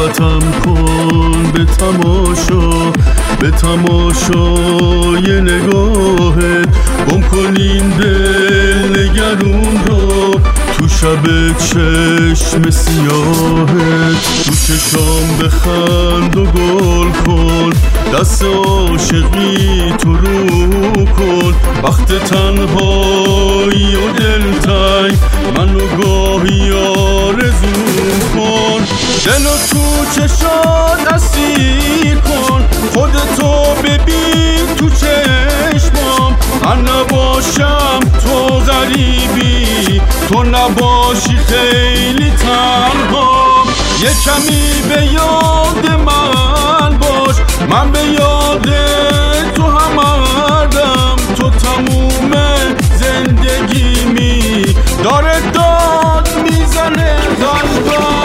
دعوتم کن به تماشا، به تماشای نگاهت. گم کن این دل نگرون رو تو شب چشم سیاهت. تو چشام بخند و گل کن، دست عاشقی تو رو کن. وقت تنهایی و دلتنگ منو گاهی آرزو کن. دلو تو چشات اسیر کن، خودتو ببین تو چشمام. من نباشم تو غریبی، تو نباشی خیلی تنها. یه کمی به یاد من باش، من به یاد تو همردم. تو تموم زندگیمی، داره داد میزنه قلبم.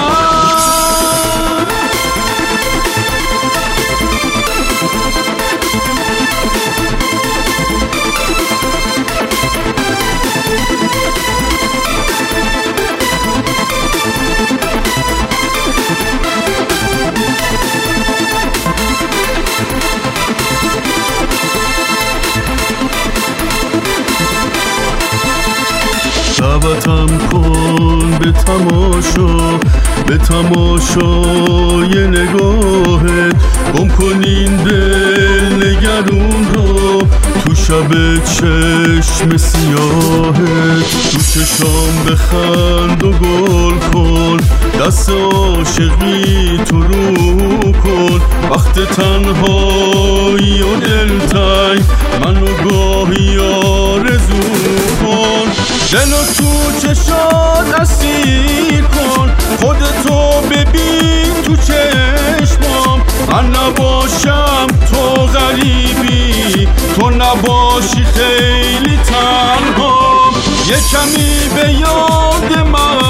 دعوتم کن به تماشا، به تماشای نگاهت. گم کن این دل نگرون رو تو شب چشم سیاهت. تو چشام بخند و گل کن، دست عاشقی تو رو کن. وقت تنهایی و دلتنگ منو گاهی آرزو کن. دلو تو چشات اسیر کن، خودتو ببین تو چشمام. من نباشم تو غریبی، تو نباشی خیلی تنها. یه کمی به یاد من